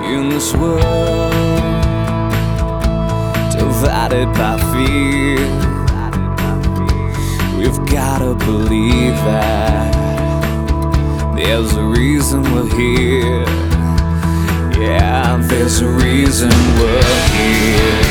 in this world divided by fear. We've gotta believe that there's a reason we're here. Yeah, there's a reason we're here.